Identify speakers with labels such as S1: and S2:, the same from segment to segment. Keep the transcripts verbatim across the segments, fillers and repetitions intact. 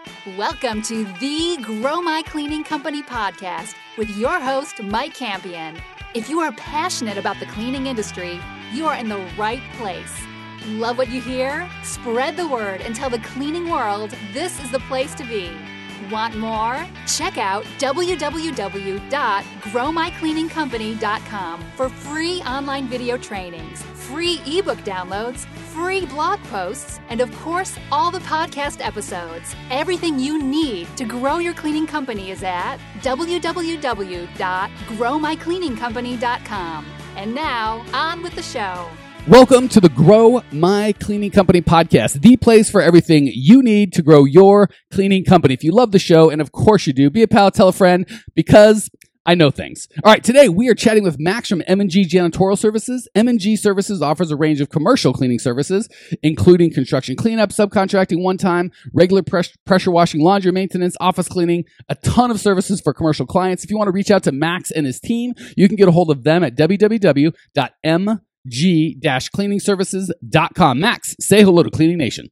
S1: Welcome to the Grow My Cleaning Company podcast with your host, Mike Campion. If you are passionate about the cleaning industry, you are in the right place. Love what you hear? Spread the word and tell the cleaning world this is the place to be. Want more? Check out w w w dot grow my cleaning company dot com for free online video trainings, free ebook downloads, free blog posts, and of course, all the podcast episodes. Everything you need to grow your cleaning company is at w w w dot grow my cleaning company dot com. And now, on with the show.
S2: Welcome to the Grow My Cleaning Company podcast, the place for everything you need to grow your cleaning company. If you love the show, and of course you do, be a pal, tell a friend, because I know things. All right, today we are chatting with Max from M and G Janitorial Services. M and G Services offers a range of commercial cleaning services, including construction cleanup, subcontracting one-time, regular pres- pressure washing, laundry maintenance, office cleaning, a ton of services for commercial clients. If you want to reach out to Max and his team, you can get a hold of them at w w w dot m g dash cleaning services dot com. Max, say hello to Cleaning Nation.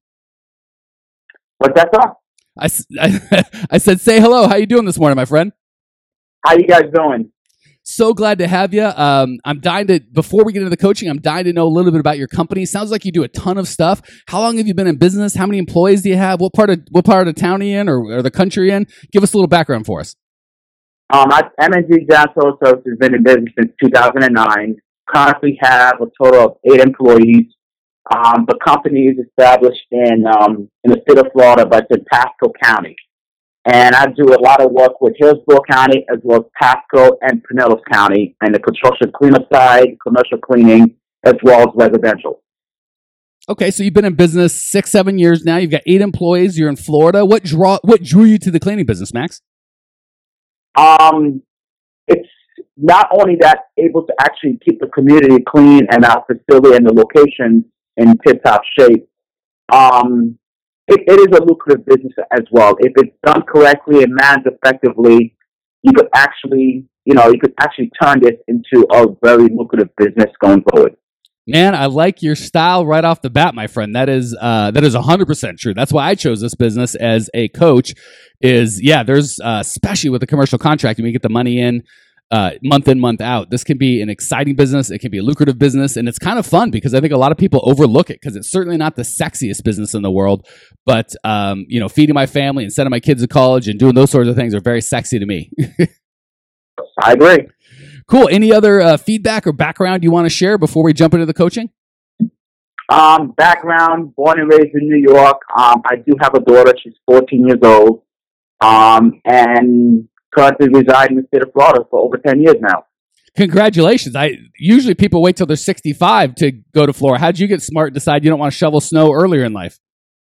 S3: What's that song?
S2: I, I, I said say hello. How you doing this morning, my friend?
S3: How you guys doing?
S2: So glad to have you. Um, I'm dying to, before we get into the coaching, I'm dying to know a little bit about your company. Sounds like you do a ton of stuff. How long have you been in business? How many employees do you have? What part of what part of town are you in, or, or the country you're in? Give us a little background for us.
S3: Um, I, M and G Janitorial Services has been in business since two thousand nine. Currently have a total of eight employees. Um, the company is established in um, in the state of Florida, but it's in Pasco County. And I do a lot of work with Hillsborough County as well as Pasco and Pinellas County, and the construction cleanup side, commercial cleaning, as well as residential.
S2: Okay, so you've been in business six, seven years now. You've got eight employees. You're in Florida. What draw? What drew you to the cleaning business, Max?
S3: Um, it's not only that, able to actually keep the community clean and our facility and the location in tip-top shape. Um, it, it is a lucrative business as well. If it's done correctly and managed effectively, you could actually, you know, you could actually turn this into a very lucrative business going forward.
S2: Man, I like your style right off the bat, my friend. That is uh, that is one hundred percent true. That's why I chose this business as a coach is, yeah, there's, uh, especially with the commercial contracting, we get the money in uh, month in, month out. This can be an exciting business. It can be a lucrative business. And it's kind of fun because I think a lot of people overlook it because it's certainly not the sexiest business in the world. But, um, you know, feeding my family and sending my kids to college and doing those sorts of things are very sexy to me.
S3: I agree.
S2: Cool. Any other uh, feedback or background you want to share before we jump into the coaching?
S3: Um, background, born and raised in New York. Um, I do have a daughter. She's fourteen years old. Um, and currently reside in the state of Florida for over ten years now.
S2: Congratulations. I usually people wait till they're sixty-five to go to Florida. How'd you get smart and decide you don't want to shovel snow earlier in life?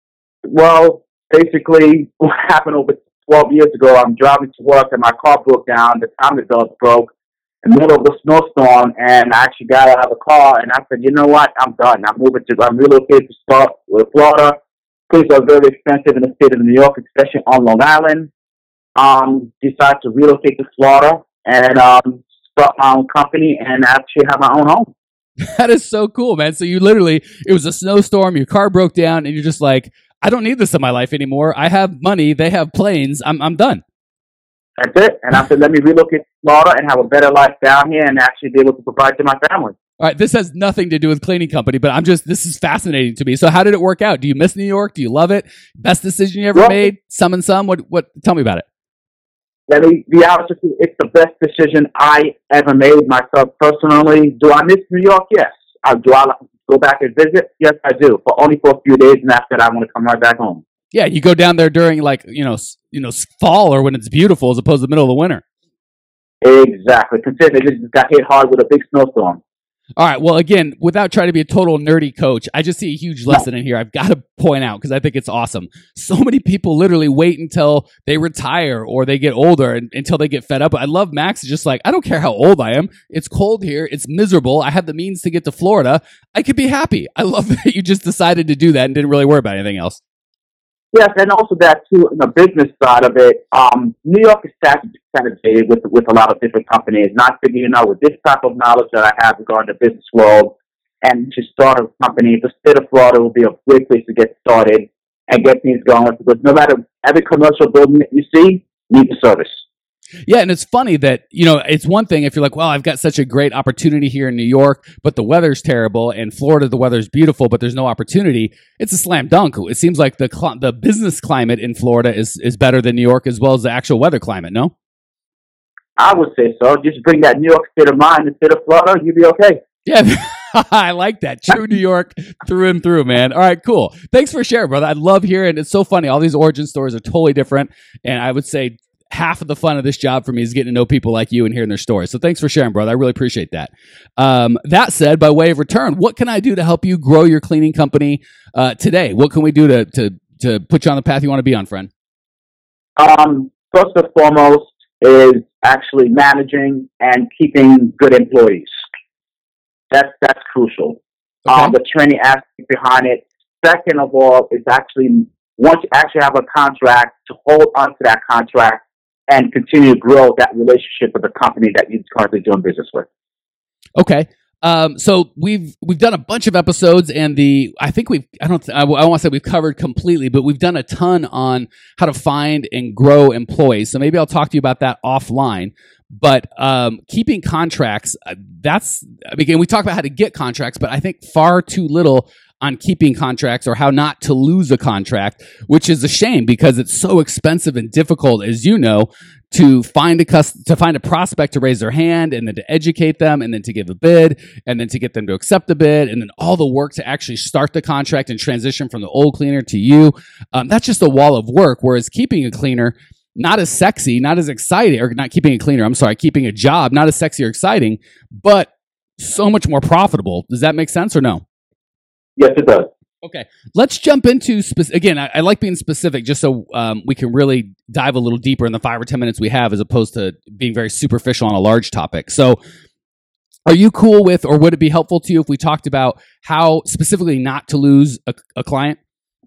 S3: Well, basically what happened over twelve years ago, I'm driving to work and my car broke down. The timing belt broke in the middle of a snowstorm, and I actually got out of the car and I said, you know what? I'm done. I'm moving to, I'm relocated to Florida. Places are very expensive in the state of New York, especially on Long Island. Um, decided to relocate to Florida and um, start my own company and actually have my own home.
S2: That is so cool, man. So you literally, it was a snowstorm, your car broke down, and you're just like, I don't need this in my life anymore. I have money. They have planes. I'm I'm done.
S3: That's it. And I said, let me relocate to Florida and have a better life down here and actually be able to provide to my family.
S2: All right, this has nothing to do with cleaning company, but I'm just, this is fascinating to me. So how did it work out? Do you miss New York? Do you love it? Best decision you ever
S3: well,
S2: made? Some and some? What, what, tell me about it.
S3: Let me be honest with you. It's the best decision I ever made myself personally. Do I miss New York? Yes. Uh, do I go back and visit? Yes, I do. But only for a few days, and after that, I want to come right back home.
S2: Yeah, you go down there during like, you know, you know, fall or when it's beautiful as opposed to the middle of the winter.
S3: Exactly. Consider they just got hit hard with a big snowstorm.
S2: All right. Well, again, without trying to be a total nerdy coach, I just see a huge lesson in here I've got to point out because I think it's awesome. So many people literally wait until they retire or they get older and, until they get fed up. I love Max. It's just like, I don't care how old I am. It's cold here. It's miserable. I have the means to get to Florida. I could be happy. I love that you just decided to do that and didn't really worry about anything else.
S3: Yes, and also that too, on the business side of it, um, New York is saturated with with a lot of different companies. Not figuring, you know, with this type of knowledge that I have regarding the business world, and to start a company, the state of Florida will be a great place to get started. and get things going. Because no matter every commercial building that you see needs a service.
S2: Yeah, and it's funny that, you know, it's one thing if you're like, well, I've got such a great opportunity here in New York, but the weather's terrible. In Florida, the weather's beautiful, but there's no opportunity. It's a slam dunk. It seems like the cl- the business climate in Florida is, is better than New York as well as the actual weather climate, no?
S3: I would say so. Just bring that New York state of mind instead of Florida, you'll be okay.
S2: Yeah, I like that. True New York through and through, man. All right, cool. Thanks for sharing, brother. I love hearing. It's so funny. All these origin stories are totally different, and I would say half of the fun of this job for me is getting to know people like you and hearing their stories. So thanks for sharing, brother. I really appreciate that. Um, that said, by way of return, what can I do to help you grow your cleaning company uh, today? What can we do to to to put you on the path you want to be on, friend?
S3: Um, first and foremost is actually managing and keeping good employees. That's that's crucial.
S2: Okay.
S3: Um, the training aspect behind it. Second of all, is actually once you actually have a contract, to hold on to that contract and continue to grow that relationship with the company that you're currently doing business with.
S2: Okay. Um, so we've we've done a bunch of episodes, and the I think we've I don't I, I don't want to say we've covered completely, but we've done a ton on how to find and grow employees. So maybe I'll talk to you about that offline. But um, keeping contracts, uh, that's again we talk about how to get contracts, but I think far too little on keeping contracts or how not to lose a contract, which is a shame because it's so expensive and difficult, as you know, to find a cus- to find a prospect to raise their hand and then to educate them and then to give a bid and then to get them to accept the bid and then all the work to actually start the contract and transition from the old cleaner to you. Um, that's just a wall of work. Whereas keeping a cleaner, not as sexy, not as exciting, or not keeping a cleaner, I'm sorry, keeping a job, not as sexy or exciting, but so much more profitable. Does that make sense or no?
S3: Yes, it does.
S2: Okay, let's jump into spe- again. I, I like being specific, just so um, we can really dive a little deeper in the five or ten minutes we have, as opposed to being very superficial on a large topic. So, are you cool with, or would it be helpful to you if we talked about how specifically not to lose a, a client?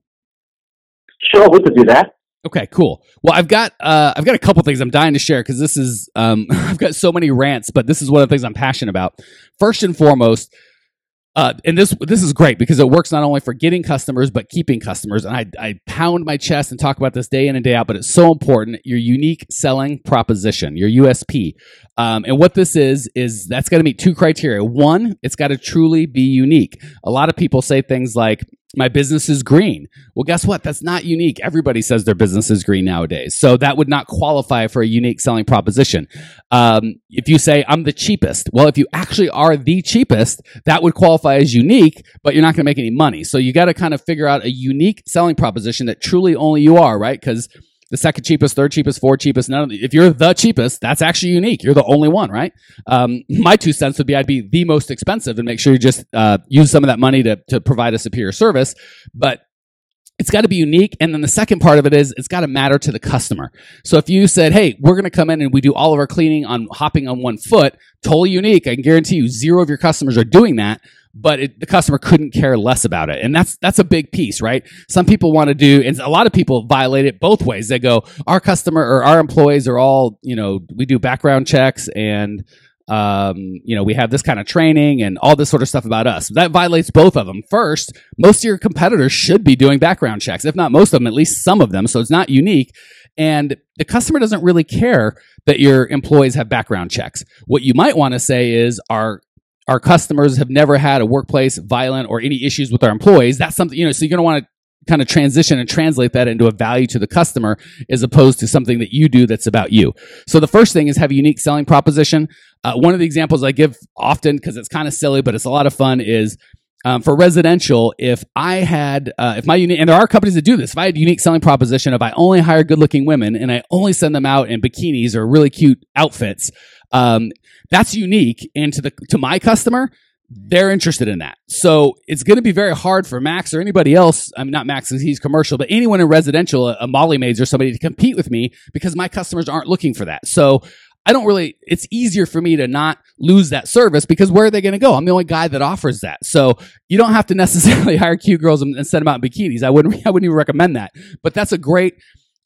S3: Sure, we could do that.
S2: Okay, cool. Well, I've got uh, I've got a couple things I'm dying to share because this is um, I've got so many rants, but this is one of the things I'm passionate about. First and foremost. Uh, and this this is great because it works not only for getting customers, but keeping customers. And I, I pound my chest and talk about this day in and day out, but it's so important. Your unique selling proposition, your U S P. Um, and what this is, is that's got to meet two criteria. One, it's got to truly be unique. A lot of people say things like, my business is green. Well, guess what? That's not unique. Everybody says their business is green nowadays. So that would not qualify for a unique selling proposition. Um, if you say, I'm the cheapest, well, if you actually are the cheapest, that would qualify as unique, but you're not going to make any money. So you got to kind of figure out a unique selling proposition that truly only you are, right? Because the second cheapest, third cheapest, fourth cheapest, none of the, if you're the cheapest, that's actually unique. You're the only one, right? Um, my two cents would be I'd be the most expensive and make sure you just uh, use some of that money to to provide a superior service. But it's got to be unique. And then the second part of it is it's got to matter to the customer. So if you said, hey, we're going to come in and we do all of our cleaning on hopping on one foot, totally unique. I can guarantee you zero of your customers are doing that. But it, the customer couldn't care less about it. And that's that's a big piece, right? Some people want to do, and a lot of people violate it both ways. They go, our customer or our employees are all, you know, we do background checks and, um, you know, we have this kind of training and all this sort of stuff about us. That violates both of them. First, most of your competitors should be doing background checks. If not most of them, at least some of them. So it's not unique. And the customer doesn't really care that your employees have background checks. What you might want to say is our Our customers have never had a workplace violent or any issues with our employees. That's something, you know, so you're going to want to kind of transition and translate that into a value to the customer as opposed to something that you do that's about you. So the first thing is have a unique selling proposition. Uh, one of the examples I give often, because it's kind of silly, but it's a lot of fun, is um, for residential, if I had, uh, if my unique, and there are companies that do this, if I had a unique selling proposition of I only hire good looking women and I only send them out in bikinis or really cute outfits, um, that's unique. And to the, to my customer, they're interested in that. So it's going to be very hard for Max or anybody else. I mean, not Max because he's commercial, but anyone in residential, a, a Molly Maids or somebody to compete with me because my customers aren't looking for that. So I don't really, it's easier for me to not lose that service because where are they going to go? I'm the only guy that offers that. So you don't have to necessarily hire cute girls and, and send them out in bikinis. I wouldn't, I wouldn't even recommend that, but that's a great,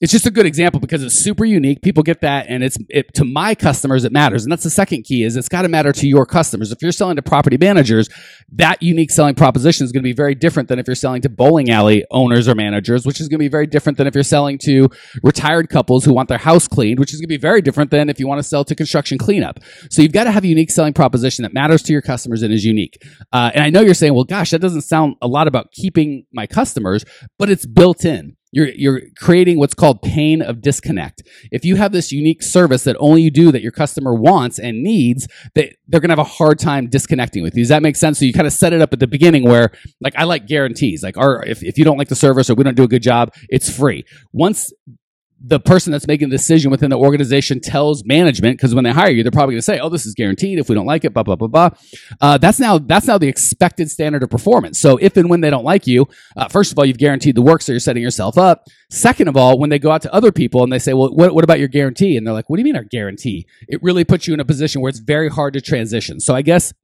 S2: it's just a good example because it's super unique. People get that, and it's it, to my customers, it matters. And that's the second key is it's got to matter to your customers. If you're selling to property managers, that unique selling proposition is going to be very different than if you're selling to bowling alley owners or managers, which is going to be very different than if you're selling to retired couples who want their house cleaned, which is going to be very different than if you want to sell to construction cleanup. So you've got to have a unique selling proposition that matters to your customers and is unique. Uh, and I know you're saying, well, gosh, that doesn't sound a lot about keeping my customers, but it's built in. You're you're creating what's called pain of disconnect. If you have this unique service that only you do that your customer wants and needs, they, they're going to have a hard time disconnecting with you. Does that make sense? So you kind of set it up at the beginning where, like, I like guarantees. Like, our, if, if you don't like the service or we don't do a good job, it's free. Once the person that's making the decision within the organization tells management, because when they hire you, they're probably going to say, oh, this is guaranteed. If we don't like it, blah, blah, blah, blah. Uh, that's now, that's now the expected standard of performance. So if and when they don't like you, uh, first of all, you've guaranteed the work, so you're setting yourself up. Second of all, when they go out to other people and they say, well, what, what about your guarantee? And they're like, what do you mean our guarantee? It really puts you in a position where it's very hard to transition. So I guess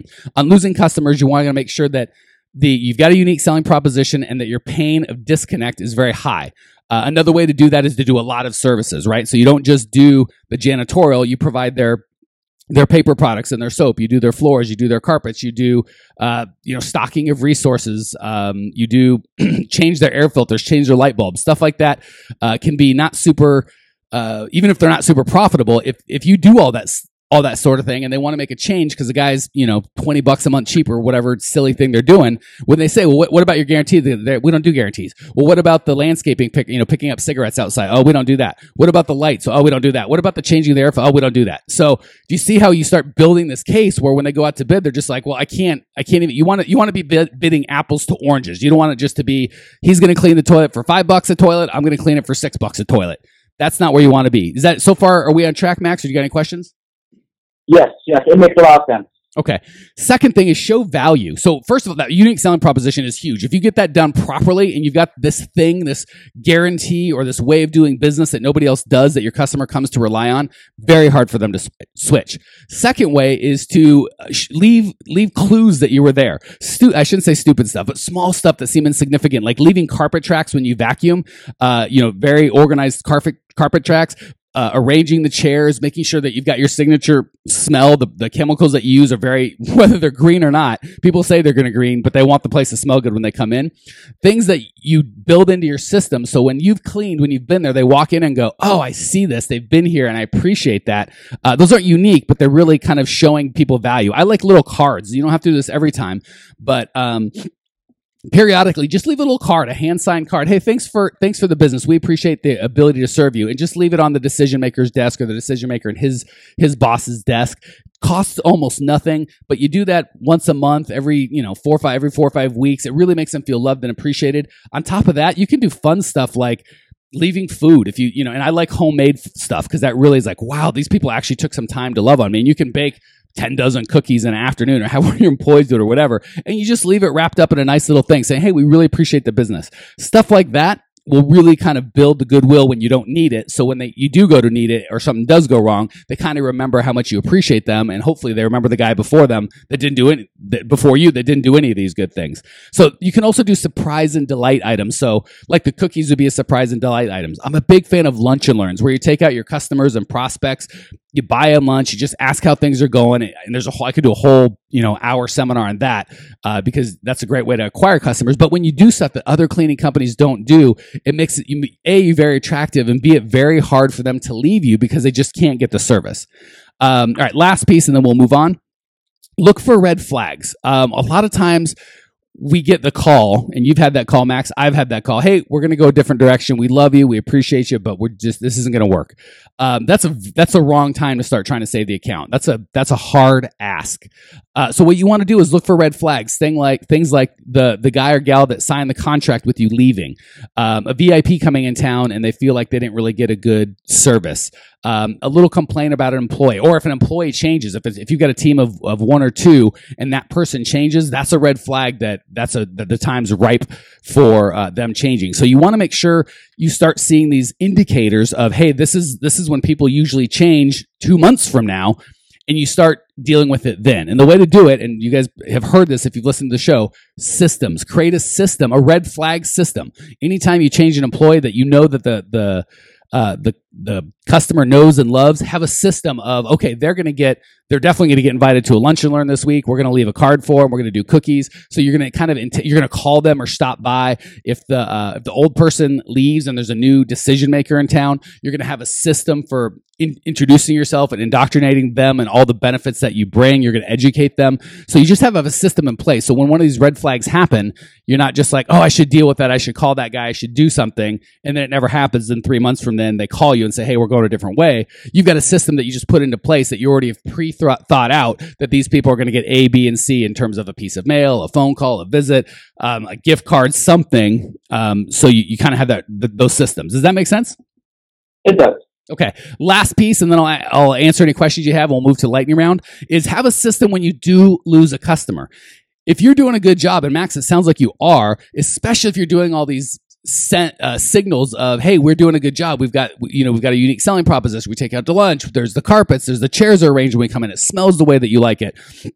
S2: on losing customers, you want to make sure that the you've got a unique selling proposition and that your pain of disconnect is very high. Uh, another way to do that is to do a lot of services, right? So you don't just do the janitorial, you provide their their paper products and their soap, you do their floors, you do their carpets, you do uh, you know, stocking of resources, um, you do change their air filters, change their light bulbs, stuff like that uh, can be not super, uh, even if they're not super profitable, if if you do all that all that sort of thing, and they want to make a change because the guy's, you know, twenty bucks a month cheaper, whatever silly thing they're doing. When they say, well, what, what about your guarantee? They, they, we don't do guarantees. Well, what about the landscaping, pick, you know, picking up cigarettes outside? Oh, we don't do that. What about the lights? Oh, we don't do that. What about the changing the air? Oh, we don't do that. So do you see how you start building this case where when they go out to bid, they're just like, well, I can't, I can't even, you want to, you want to be bid, bidding apples to oranges. You don't want it just to be, he's going to clean the toilet for five bucks a toilet. I'm going to clean it for six bucks a toilet. That's not where you want to be. Is that so far? Are we on track, Max? Or do you got any questions?
S3: Yes, yes, it makes a lot of sense.
S2: Okay. Second thing is show value. So first of all, that unique selling proposition is huge. If you get that done properly and you've got this thing, this guarantee or this way of doing business that nobody else does that your customer comes to rely on, very hard for them to switch. Second way is to leave leave clues that you were there. Stu- I shouldn't say stupid stuff, but small stuff that seem insignificant, like leaving carpet tracks when you vacuum, uh, you know, very organized carpet carpet tracks. Uh, arranging the chairs, making sure that you've got your signature smell. The, the chemicals that you use are very, whether they're green or not, people say they're going to green, but they want the place to smell good when they come in. Things that you build into your system. So when you've cleaned, when you've been there, they walk in and go, oh, I see this. They've been here and I appreciate that. Uh, those aren't unique, but they're really kind of showing people value. I like little cards. You don't have to do this every time, but, um, periodically, just leave a little card, a hand-signed card. Hey, thanks for thanks for the business. We appreciate the ability to serve you, and just leave it on the decision maker's desk or the decision maker and his his boss's desk. Costs almost nothing, but you do that once a month, every you know four or five every four or five weeks. It really makes them feel loved and appreciated. On top of that, you can do fun stuff like leaving food if you you know. And I like homemade stuff because that really is like, wow, these people actually took some time to love on me. And you can bake ten dozen cookies in an afternoon or have one of your employees do it or whatever. And you just leave it wrapped up in a nice little thing saying, hey, we really appreciate the business. Stuff like that will really kind of build the goodwill when you don't need it. So when they you do go to need it or something does go wrong, they kind of remember how much you appreciate them. And hopefully they remember the guy before them that didn't do any, that before you that didn't do any of these good things. So you can also do surprise and delight items. So like the cookies would be a surprise and delight items. I'm a big fan of lunch and learns where you take out your customers and prospects, you buy them lunch, you just ask how things are going. And there's a whole, I could do a whole, you know, hour seminar on that, uh, because that's a great way to acquire customers. But when you do stuff that other cleaning companies don't do, it makes it, you, A, you very attractive, and B, it very hard for them to leave you because they just can't get the service. Um, all right, last piece, and then we'll move on. Look for red flags. Um, a lot of times, we get the call, and you've had that call, Max. I've had that call. Hey, we're going to go a different direction. We love you. We appreciate you, but we're just, this isn't going to work. Um, that's a, that's a wrong time to start trying to save the account. That's a, that's a hard ask. Uh, so what you want to do is look for red flags. Thing like, things like the, the guy or gal that signed the contract with you leaving, um, a V I P coming in town and they feel like they didn't really get a good service. Um, a little complaint about an employee, or if an employee changes, if it's, if you've got a team of, of one or two and that person changes, that's a red flag that that's a, that the time's ripe for, uh, them changing. So you want to make sure you start seeing these indicators of, hey, this is, this is when people usually change two months from now. and you start dealing with it then. And the way to do it, and you guys have heard this if you've listened to the show, systems. Create a system, a red flag system. Anytime you change an employee that you know that the the uh, the the customer knows and loves, have a system of, okay, they're going to get, they're definitely going to get invited to a lunch and learn this week. We're going to leave a card for them. We're going to do cookies. So you're going to kind of, int- you're going to call them or stop by. If the, uh, if the old person leaves and there's a new decision maker in town, you're going to have a system for in- introducing yourself and indoctrinating them and all the benefits that you bring. You're going to educate them. So you just have, have a system in place. So when one of these red flags happen, you're not just like, oh, I should deal with that. I should call that guy. I should do something. And then it never happens. Then three months from then they call you and say, hey, we're going a different way. You've got a system that you just put into place that you already have pre-thought out that these people are going to get A, B, and C in terms of a piece of mail, a phone call, a visit, um, a gift card, something. Um, so you, you kind of have that th- those systems. Does that make sense?
S3: It does.
S2: Okay. Last piece, and then I'll, I'll answer any questions you have. And we'll move to lightning round. Is have a system when you do lose a customer. If you're doing a good job, and Max, it sounds like you are, especially if you're doing all these Sent, uh, signals of, hey, we're doing a good job. We've got, you know, we've got a unique selling proposition. We take out to lunch. There's the carpets. There's the chairs are arranged when we come in. It smells the way that you like it.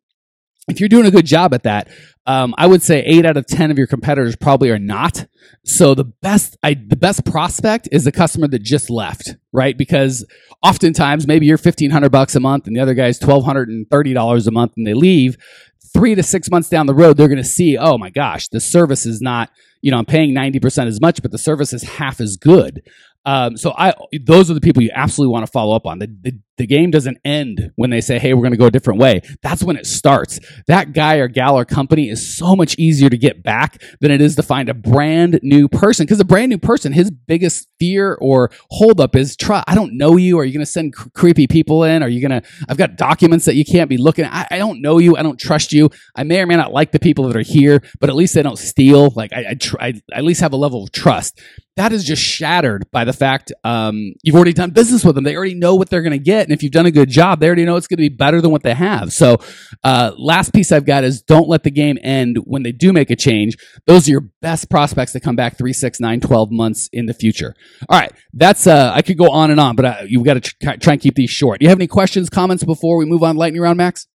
S2: If you're doing a good job at that, um, I would say eight out of ten of your competitors probably are not. So the best, I, the best prospect is the customer that just left, right? Because oftentimes maybe you're fifteen hundred bucks a month and the other guy's twelve hundred thirty dollars a month, and they leave. Three to six months down the road, they're going to see, oh my gosh, the service is not, you know, I'm paying ninety percent as much, but the service is half as good. Um, so I, those are the people you absolutely want to follow up on. The, the, the game doesn't end when they say, hey, we're going to go a different way. That's when it starts. That guy or gal or company is so much easier to get back than it is to find a brand new person. Because a brand new person, his biggest fear or holdup is, try, I don't know you. Are you going to send cr- creepy people in? Are you going to, I've got documents that you can't be looking at. I, I don't know you. I don't trust you. I may or may not like the people that are here, but at least they don't steal. Like I, I, tr- I at least have a level of trust. That is just shattered by the fact um, you've already done business with them. They already know what they're going to get. And if you've done a good job, they already know it's going to be better than what they have. So uh, last piece I've got is don't let the game end when they do make a change. Those are your best prospects that come back three, six, nine, twelve months in the future. All right. That's uh, I could go on and on, but uh, you've got to tr- try and keep these short. Do you have any questions, comments before we move on lightning round, Max?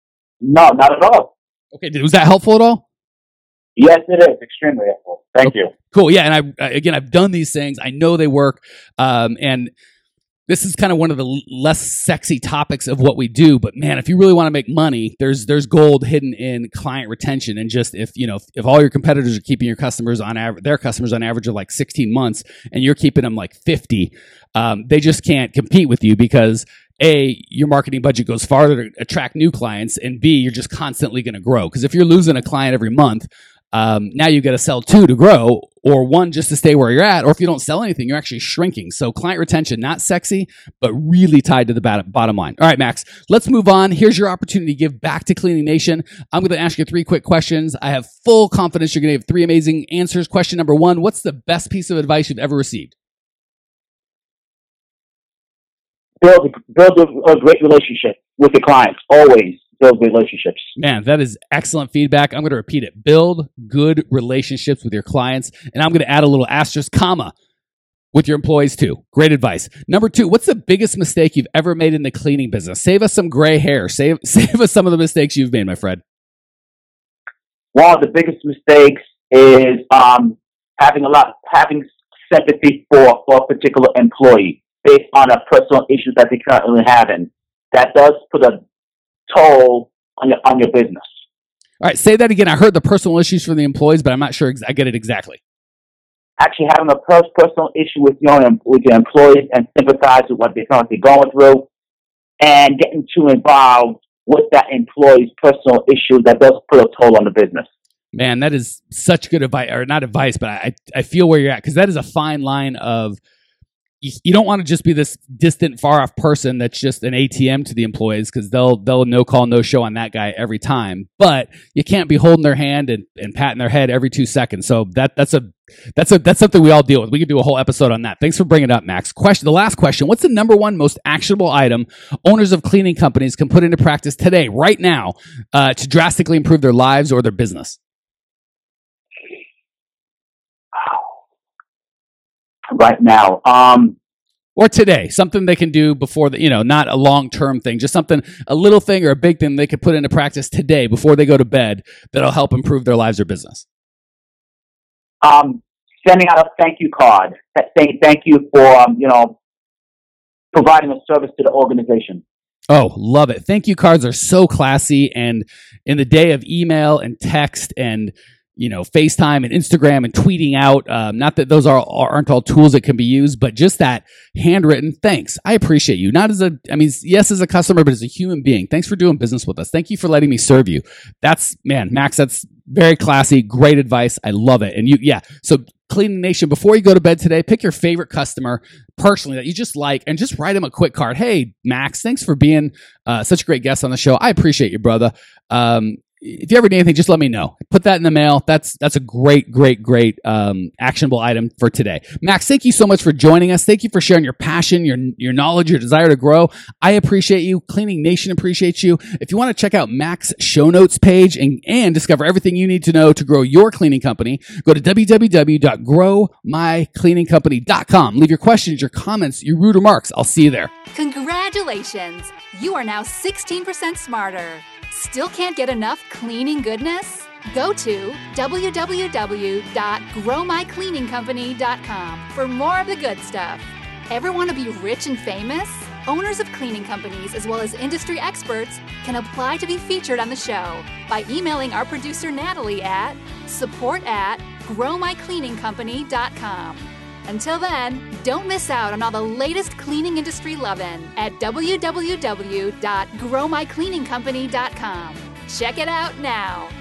S3: No, not at all.
S2: Okay. Was that helpful at all?
S3: Yes, it is. Extremely helpful. Thank
S2: okay.
S3: you.
S2: Cool. Yeah. And I, again, I've done these things. I know they work. Um, and this is kind of one of the less sexy topics of what we do, but man, if you really want to make money, there's, there's gold hidden in client retention. And just if, you know, if, if all your competitors are keeping your customers on average, their customers on average of like sixteen months and you're keeping them like fifty, um, they just can't compete with you because A, your marketing budget goes farther to attract new clients, and B, you're just constantly going to grow. Because if you're losing a client every month, um, now you've got to sell two to grow, or one just to stay where you're at, or if you don't sell anything, you're actually shrinking. So client retention, not sexy, but really tied to the bottom line. All right, Max, let's move on. Here's your opportunity to give back to Cleaning Nation. I'm going to ask you three quick questions. I have full confidence you're going to have three amazing answers. Question number one, what's the best piece of advice you've ever received?
S3: Build, build a, a great relationship with the clients. Always build relationships.
S2: Man, that is excellent feedback. I'm going to repeat it. Build good relationships with your clients. And I'm going to add a little asterisk, comma, with your employees too. Great advice. Number two, what's the biggest mistake you've ever made in the cleaning business? Save us some gray hair. Save, save us some of the mistakes you've made, my friend.
S3: One of the biggest mistakes is um, having a lot, having sympathy for, for a particular employee based on a personal issue that they currently having. That does put a toll on your on your business.
S2: All right, say that again. I heard the personal issues for the employees, but I'm not sure ex- I get it exactly.
S3: Actually, having a pers- personal issue with your with your employees and sympathize with what they're currently going through, and getting too involved with that employee's personal issue, that does put a toll on the business.
S2: Man, that is such good advice, or not advice, but I I feel where you're at, because that is a fine line of. You don't want to just be this distant, far off person that's just an A T M to the employees, because they'll they'll no call, no show on that guy every time. But you can't be holding their hand and, and patting their head every two seconds. So that that's a that's a that's something we all deal with. We could do a whole episode on that. Thanks for bringing it up, Max. Question: the last question: what's the number one most actionable item owners of cleaning companies can put into practice today, right now, uh, to drastically improve their lives or their business?
S3: Right now, um,
S2: Or today, something they can do before the, you know, not a long-term thing, just something, a little thing or a big thing they could put into practice today before they go to bed that'll help improve their lives or business.
S3: Um, sending out a thank you card, saying thank you for, um, you know, providing a service to the organization.
S2: Oh, love it. Thank you cards are so classy. And in the day of email and text and, you know, FaceTime and Instagram and tweeting out, um, not that those are, aren't all tools that can be used, but just that handwritten thanks. I appreciate you. Not as a, I mean, yes, as a customer, but as a human being. Thanks for doing business with us. Thank you for letting me serve you. That's, man, Max, that's very classy. Great advice. I love it. And you, yeah. So Cleaning Nation, before you go to bed today, pick your favorite customer personally that you just like and just write him a quick card. Hey, Max, thanks for being uh, such a great guest on the show. I appreciate you, brother. Um, if you ever need anything, just let me know. Put that in the mail. That's that's a great, great, great um, actionable item for today. Max, thank you so much for joining us. Thank you for sharing your passion, your your knowledge, your desire to grow. I appreciate you. Cleaning Nation appreciates you. If you want to check out Max's show notes page and, and discover everything you need to know to grow your cleaning company, go to w w w dot grow my cleaning company dot com. Leave your questions, your comments, your rude remarks. I'll see you there.
S1: Congratulations! You are now sixteen percent smarter. Still can't get enough cleaning goodness? Go to w w w dot grow my cleaning company dot com for more of the good stuff. Ever want to be rich and famous? Owners of cleaning companies as well as industry experts can apply to be featured on the show by emailing our producer Natalie at support at grow my cleaning company dot com. Until then, don't miss out on all the latest cleaning industry lovin' at w w w dot grow my cleaning company dot com. Check it out now.